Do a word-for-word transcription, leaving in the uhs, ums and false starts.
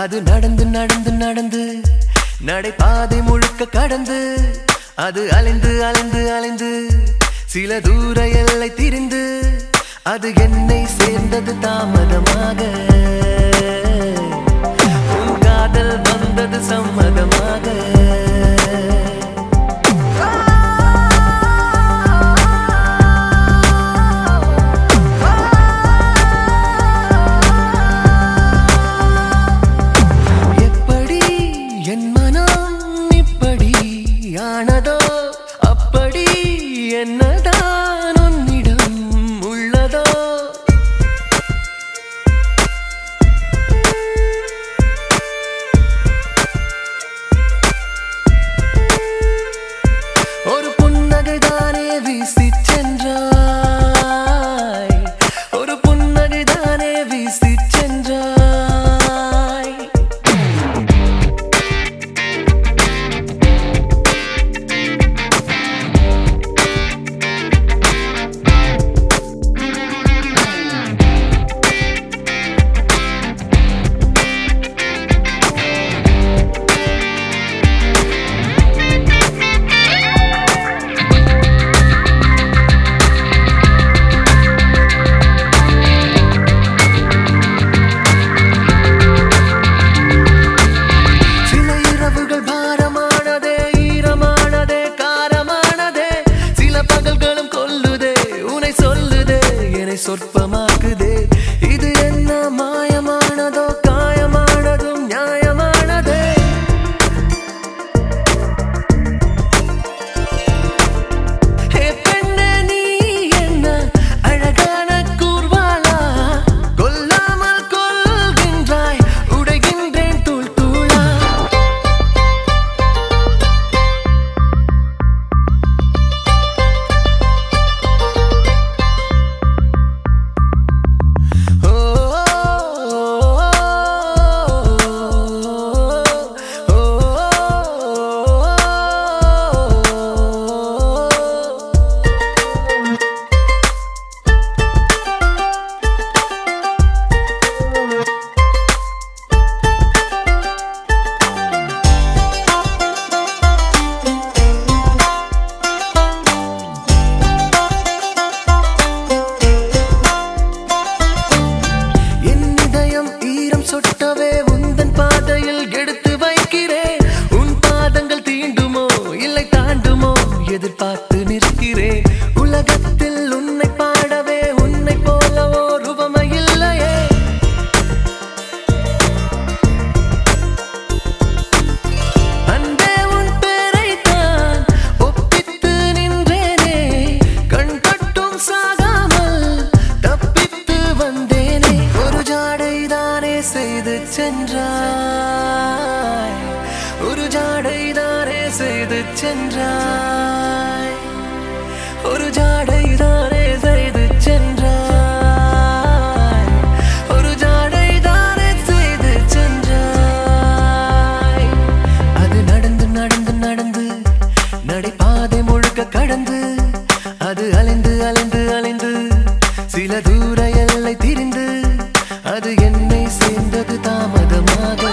அது நடந்து நடந்து நடந்து நடைபாதை முழுக்க கடந்து அது அலைந்து அலைந்து அலைந்து சில தூர எல்லை திரிந்து அது என்னை சேர்ந்தது தாமதமாக. உன் காதல் வந்தது சம்மதமாக. எப்படி என் மனம் இப்படி ஆனதோ அப்படி என்னதான் உன்னிடம் உள்ளதோ. ஒரு புன்னகைதானே வீசி சென்றாய், ஒரு புன்னகைதானே வீசி சென்றாய். சொற்பமாக்குதே இது என்ன மாயமானதோ காயமானதும் நியாயமானதே. ஹே பெண்ணே நீ என்ன அழகான கூர்வாளா, கொல்லாமல் கொள்கின்றாய் உடைகின்றேன் தூள் தூளா. சொட்டவே உந்தன் பாதையில் எடுத்து வைக்கிறேன். உன் பாதங்கள் தீண்டுமோ இல்லை தாண்டுமோ எதிர்பார்த்து நிற்கிறேன். உலகத்தில் உன்னை பாடவே உன்னை போலவோ ரூபமை இல்லையே. அன்பே உன் பேரைத்தான் ஒப்பித்து நின்றேனே, கண் கட்டும் சாகாமல் தப்பித்து வந்தேனே. ஒரு ஜாடைதானே செய்து சென்றாய், ஒரு ஜாடைதானே செய்து சென்றாய், ஒரு ஜாடைதானே செய்து சென்றாய், ஒரு ஜாடைதானே செய்து சென்றாய். அது நடந்து நடந்து நடந்து நடைபாதை முழுக்க கடந்து அது அலைந்து அலைந்து அலைந்து சில தூர எல்லை திரிந்து அது என்னை சேர்ந்தது தாமதமாக.